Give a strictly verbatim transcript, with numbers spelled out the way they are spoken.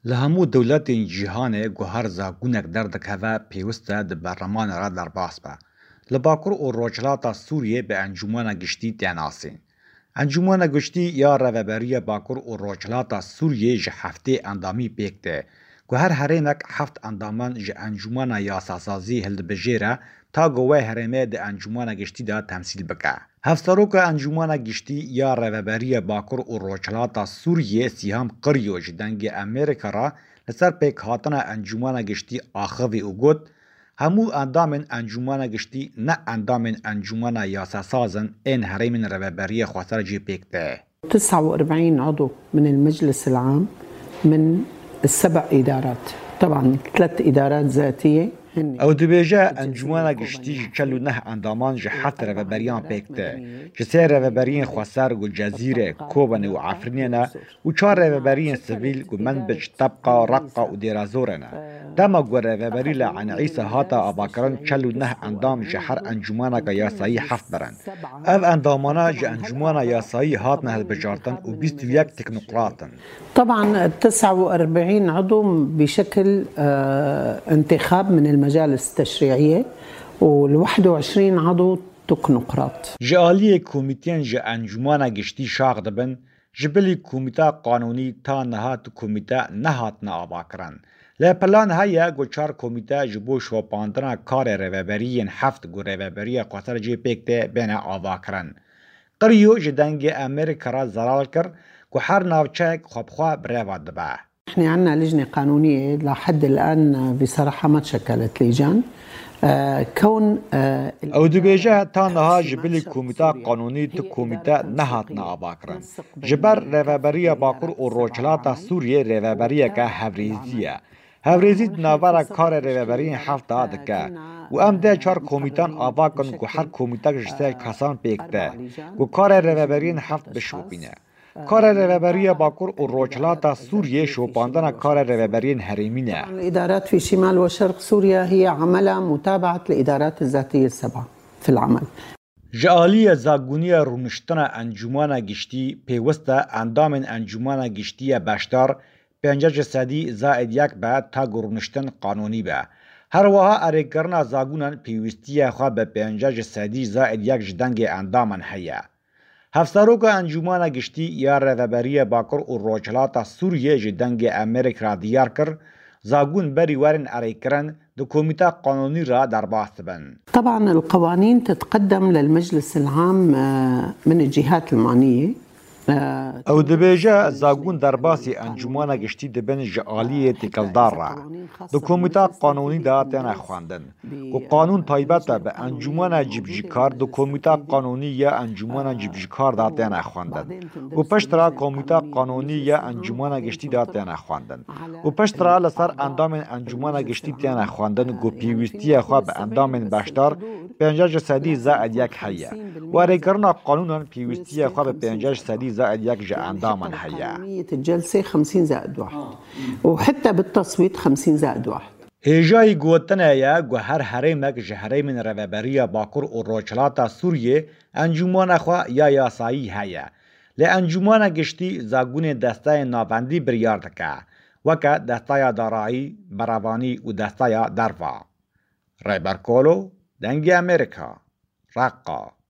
لهمو دولتên cîhanê guhar zagunek derdikeve pêwîst e di berlemanê re derbas be. Li Bakur û Rojhilata Sûriyê bi Encûmena Giştî tên asîn. Encûmena Giştî ya Rêveberiya Bakur û Rojhilata Sûriyê ji heftê endamî pêk de. Ku her herêmek heft endaman ji Encûmena Yasasazî hildibijêre ta ku wê herêmê di Encûmena Giştî de temsîl bike. Hevseroka Encûmena Giştî ya Rêveberiya Bakur û Rojhilata Sûriyê Sîham Qiryo ji dengê Amerîka re li ser pêkhatina Encûmena Giştî axivî û got hemû endamên Encûmena Giştî ne endamên Encûmena Yasasaz in ên herêmên Rêveberiyê Xweser jî pêk de. تسعة وأربعين عضو من المجلس العام من السبع إدارات طبعا ثلاث إدارات ذاتية. او dibêje Encûmena Giştî ji çel û neh endaman ji heft rêveberiyan pêk de. Ji sê rêveberiyên Xweser û Cezîrê, Kobanê û Efrînê ne û çar rêveberiyên sivîl ku Menbic, Tebqa, Reqqa û Dêrazorê ne. Dema ku rêveberî li Enîsê hata avakirin çel û neh endam ji her encûmeneka yasayî heft birin. Ev endamana ji Encûmena Yasayî hatine hilbijartin û bîst û yek teknokratin. طبعا تسعة وأربعين عضو بشكل انتخاب من المجالس التشريعية وواحد وعشرين عضو تكنوقراط. Ji aliyê komîteyên ji Encûmena Giştî şax dibin, ji bilî komîta qanûnî ta niha tu komîte nehatine avakirin. Lê plan heye ku çar komîte ji bo şopandina karê rêveberiyên heft ku Rêveberiya Xweser jê pêk de bêne avakirin. Qiryo ji dengê Amerîka re zelal kir ku her navçeyek xwebxwe bi rêva dibe. احنا عندنا لجنة قانونية لحد الآن بصراحة ما تشكلت لجان كون او dibêje ta niha ji bilî komîta qanûnî tu komîte nehatine avakirin. Ji ber Rêveberiya Bakur û Rojhilata Sûriyê rêveberiyeke hevrêzî ye. Hevrêzî di navbera karê rêveberiyên heft da dike û em dê çar komîtan avakin ku her komîtek ji sê kesan pêk de ku karê rêveberiyên heft bişopîne. Karê Rêveberiya Bakur û Rojhilata Sûriyê şopandina karê rêveberiyên herêmî ne. الإدارات في شمال وشرق سوريا هي عملها متابعة الإدارات الذاتية السبعة في العمل. Ji aliyê zabûniya rûniştina Encûmena Giştî pêwîst e endamên Encûmena Giştî beşdar pênceh sedî zaîd yek be ta ku rûniştin qanûnî be. Her wiha erêkirina zabûnan pêwîstiyê xwe bi pênceh sedî zaîd yek ji dengê endaman heye. Hevseroka Encûmena Giştî ya Rêveberiya Bakur û Rojhilata Sûriyê ji dengê Amerîka re diyar kir, zabûn berî werên erêkirin di komîta qanûnî re derbas dibin. طبعا القوانين تتقدم للمجلس العام من الجهات المعنية. او dibêje zabûn derbasî Encûmena Giştî dibin ji aliyê têkildar re. Di komîta qanûnî de têne xwendin. Ku qanûn taybet e bi Encûmena Cîbjîkar di komîta qanûnî ya Encûmena Cîbjîkar de têne xwendin. Û piştre komîta qanûnî ya Encûmena Giştî de têne xwendin. Û piştre li ser endamên Encûmena Giştî têne xwendin ku pêwîstiyê xwe bi endamên beşdar pênceh sedî zaîd yek heye. Werêkirina qanûnan pêwîstiyê xwe bi pênceh sedî زائد يك جاء عندما هيا. الجلسة خمسين زائد واحد وحتى بالتصويت خمسين زائد واحد. هجای گوتنه یا گو هر هرمک جهره من رهبری باکور و روجلاتا سوریه انجمن خو یا یاسایی هيا. ل انجمن گشتی زاگون دستای ناوندی بریار دکه وک دستای دارایی براوانی و دستای دروا. رایبرکولو دنگ امریکا رقا